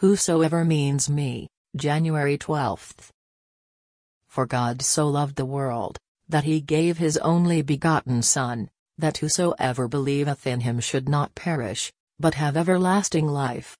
Whosoever means me, January 12th. For God so loved the world, that he gave his only begotten Son, that whosoever believeth in him should not perish, but have everlasting life.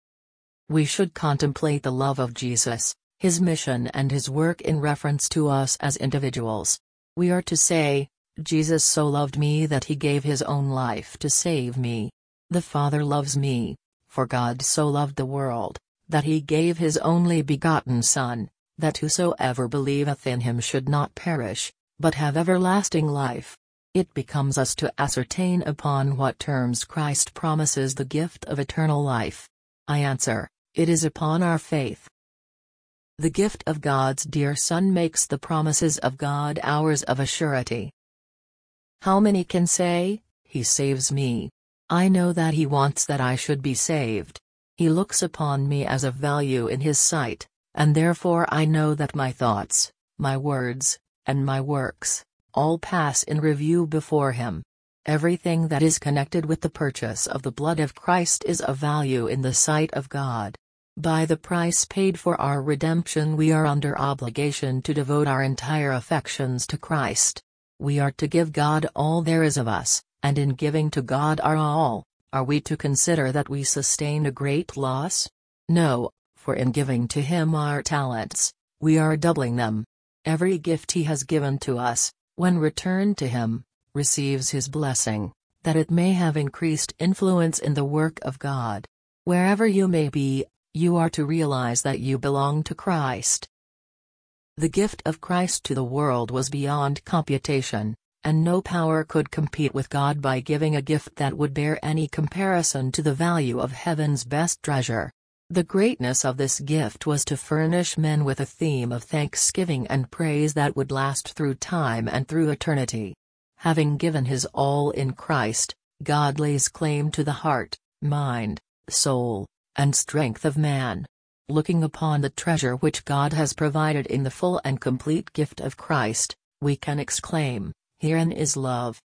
We should contemplate the love of Jesus, his mission and his work in reference to us as individuals. We are to say, Jesus so loved me that he gave his own life to save me. The Father loves me, for God so loved the world, that he gave his only begotten Son, that whosoever believeth in him should not perish, but have everlasting life. It becomes us to ascertain upon what terms Christ promises the gift of eternal life. I answer, it is upon our faith. The gift of God's dear Son makes the promises of God ours of a surety. How many can say, He saves me? I know that He wants that I should be saved. He looks upon me as of value in His sight, and therefore I know that my thoughts, my words, and my works, all pass in review before Him. Everything that is connected with the purchase of the blood of Christ is of value in the sight of God. By the price paid for our redemption we are under obligation to devote our entire affections to Christ. We are to give God all there is of us, and in giving to God our all, are we to consider that we sustain a great loss? No, for in giving to Him our talents, we are doubling them. Every gift He has given to us, when returned to Him, receives His blessing, that it may have increased influence in the work of God. Wherever you may be, you are to realize that you belong to Christ. The gift of Christ to the world was beyond computation, and no power could compete with God by giving a gift that would bear any comparison to the value of heaven's best treasure. The greatness of this gift was to furnish men with a theme of thanksgiving and praise that would last through time and through eternity. Having given His all in Christ, God lays claim to the heart, mind, soul, and strength of man. Looking upon the treasure which God has provided in the full and complete gift of Christ, we can exclaim, "Herein is love."